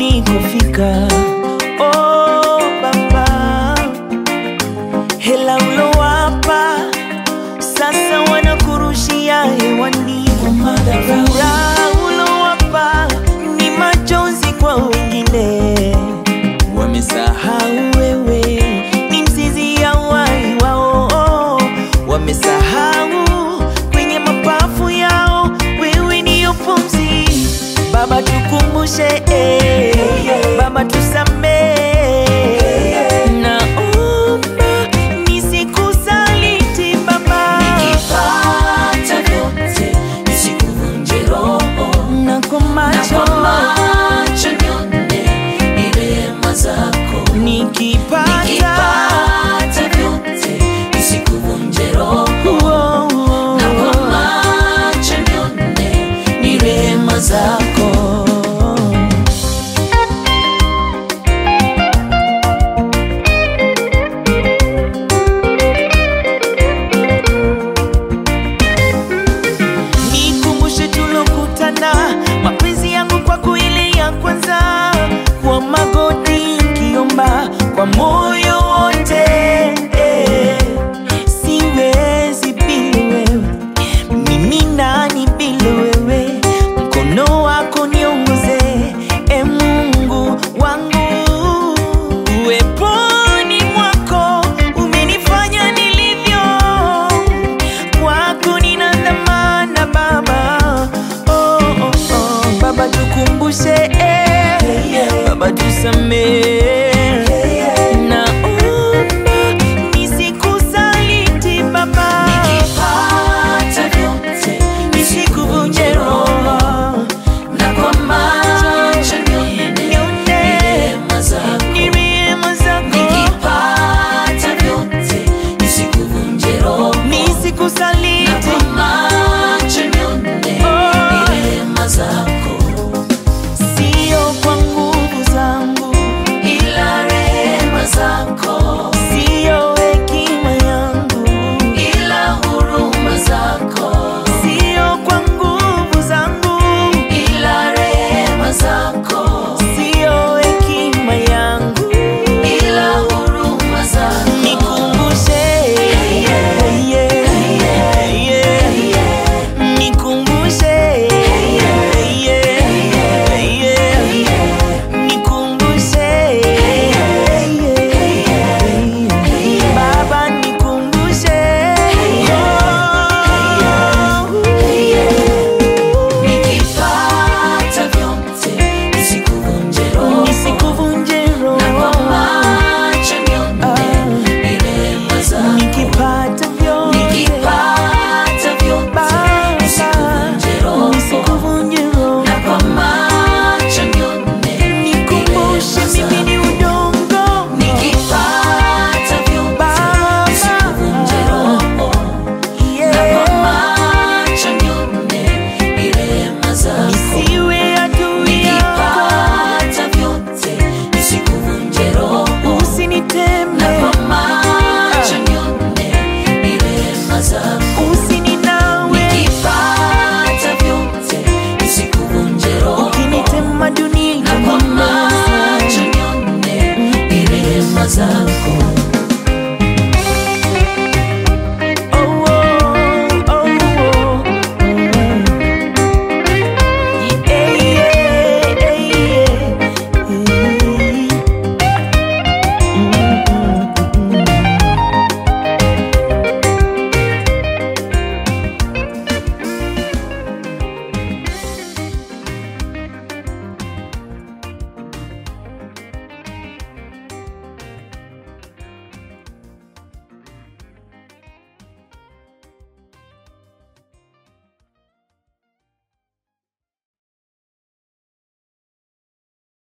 ulikofika. Oh Baba, hela ulowapa sasa wanakurushia hewani. Furaha ulowapa ni majonzi kwa wengine. Wamesahau wewe ni mzizi ya uhai wao. Wamesahau kwenye mapafu yao wewe ndiyo pumzi. Baba tukumbushe, Baba tusamehe, naomba nisikusaliti Baba. Nikipata vyote nisikuvunje roho, na kwa macho nione ni rehema zako. Nikipata vyote nisikuvunje roho, na kwa macho nione ni rehema zako. Nikumbushe tulokutana, mapenzi yangu kwako ile ya kwanza, kwa magoti kiomba kwa moyo wote. Siwezi bila wewe, mimi nani bila wewe? Mkono wako niongoze, Mungu wangu. Uweponi mwako umenifanya nilivyo, kwako nina dhamana Baba. Oh, oh, oh. Baba tukumbushe, Baba tusamehe.